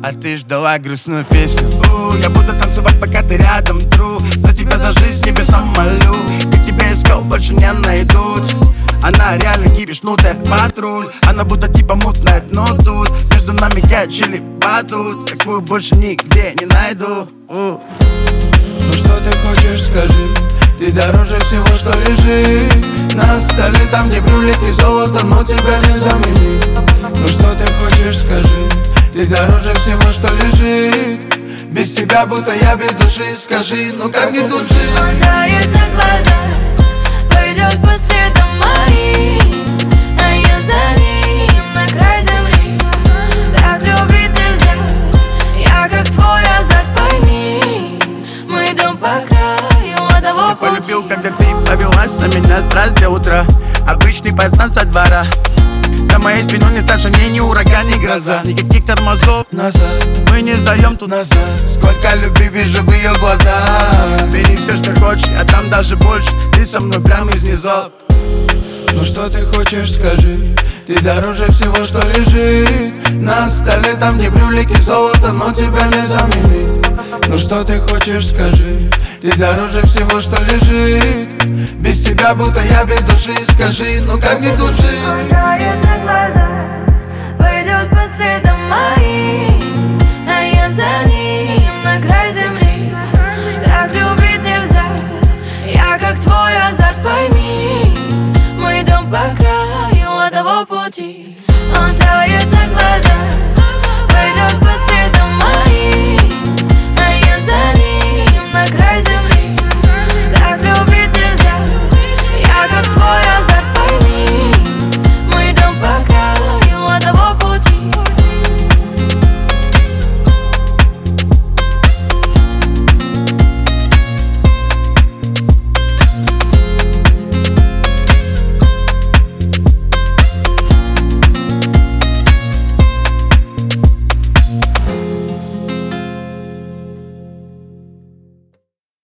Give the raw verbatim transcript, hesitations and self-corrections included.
А ты ждала грустную песню. У, я буду танцевать, пока ты рядом, тру. За тебя за жизнь небесам молю. Как тебя искал, больше не найдут. Она реально кипишнутая патруль. Она будто типа мутная, но тут между нами качели батут. Такую больше нигде не найду. У. Ну что ты хочешь, скажи? Ты дороже всего, что лежит на столе, там где брюлик и золото, но тебя не заменить. Ну что ты хочешь, скажи? Ты дороже всего, что лежит. Без тебя будто я без души. Скажи, ну как мне тут жить? Он тает на глазах, пойдет по следам моим, а я за ним на край земли. Так любить нельзя, я как твой азарт, пойми. Мы идем по краю одного Я пути. полюбил, когда ты повелась на меня страсть до утра. Обычный пацан со двора. За моей спиной не старше, мне ни ураган, ни гроза. Никаких тормозов Назад, мы не сдаем тут назад. Сколько любви вижу в ее глазах. Бери все, что хочешь, а там даже больше. Ты со мной прямо из низов. Ну что ты хочешь, скажи? Ты дороже всего, что лежит на столе, там где брюлик и золото, но тебя не заменить. Ну что ты хочешь, скажи? Ты дороже всего, что лежит. Без тебя будто я без души. Скажи, ну как мне тут жить? Он тает на глазах, пойдет по следам моим, а я за ним на край земли. Так любить нельзя, я как твой азарт, пойми. Мы идем по краю одного пути. Он тает на глазах,